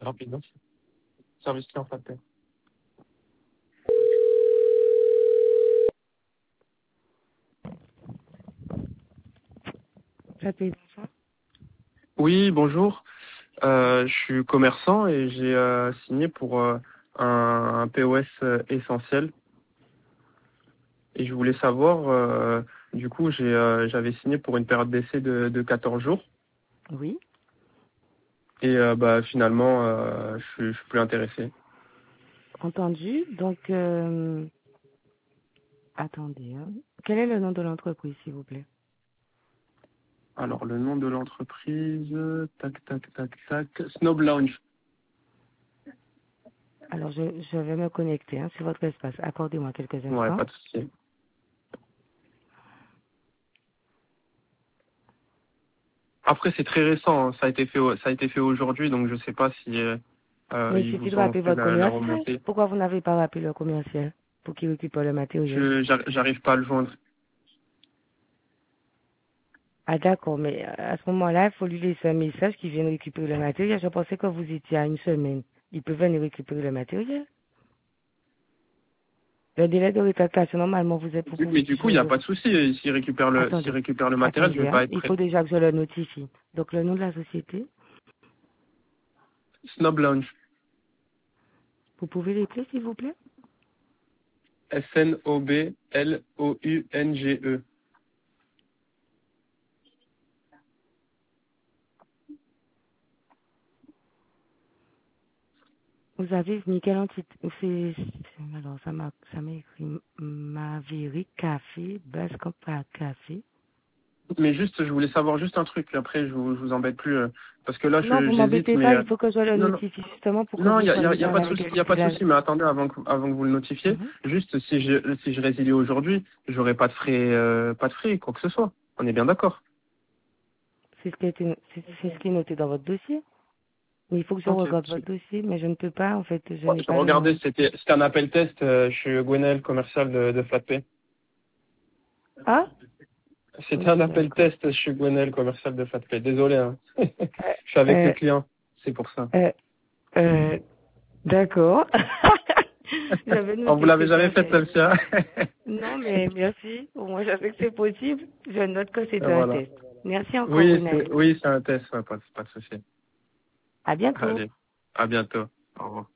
Rapide. Service client Flatpay. Flatpay, bonsoir. Oui, bonjour. Je suis commerçant et j'ai signé pour un POS essentiel. Et je voulais savoir, du coup, j'avais signé pour une période d'essai de 14 jours. Oui. Et finalement, je suis plus intéressé. Entendu. Donc, attendez. Hein. Quel est le nom de l'entreprise, s'il vous plaît? Alors, le nom de l'entreprise, tac, Snob Lounge. Alors, je vais me connecter sur votre espace. Accordez-moi quelques Ouais, instants. pas de souci. Après, c'est très récent, hein. Ça a été fait aujourd'hui, donc je sais pas si Mais il ils suffit de vous ont rappeler fait votre la commercial. remontée. Pourquoi vous n'avez pas rappelé le commercial pour qu'il récupère le matériel? J'arrive pas à le joindre. Ah, d'accord. Mais à ce moment-là, il faut lui laisser un message qu'il vienne récupérer le matériel. Je pensais que vous étiez à une semaine. Il peut venir récupérer le matériel. Le délai de rétractation, normalement, vous êtes pour Mais pouvoir... du coup, il n'y a pas de souci. S'il récupère Attendez. le matériel, je Attendez, vais hein. pas être Il prêt. faut déjà que je le notifie. Donc, le nom de la société, Snob Lounge. vous pouvez l'écrire, s'il vous plaît? Snoblounge. Vous avez mis quelle entité? Alors, ça m'a écrit Maverick Café, Base Compra Café. Mais juste, je voulais savoir juste un truc. Après, je vous embête plus. Parce que là, Non, vous j'hésite, m'embêtez mais... pas, il faut que je le non, non. notifie justement pour que Non, vous il y a, y a- soyez y a dans pas de la souci, y a pas de légalité. souci, mais attendez, avant que vous le notifiez, Mhm. juste si je résilie aujourd'hui, j'aurai pas de frais, quoi que ce soit. On est bien d'accord. C'est ce qui est noté dans votre dossier. Mais il faut que je Ok. regarde votre dossier, mais je ne peux pas, en fait, je Ouais, n'ai je pas le regardais, nom. c'était un appel test. Je suis Gwenel, commercial de Flatpay. Ah? C'était un appel D'accord. test. Je suis Gwenel, commercial de Flatpay. Désolé, hein. Je suis avec le Euh, client. C'est pour ça. euh, euh, d'accord. J'avais On vous noté que l'avez c'était jamais un fait test. celle-ci, hein. Non, mais merci. Au moins, je sais que c'est possible. Je note que Et c'était un voilà. test. Merci encore, Gwenaël. Oui, c'est un test. Ouais, pas de souci. À bientôt. Allez, à bientôt. Au revoir.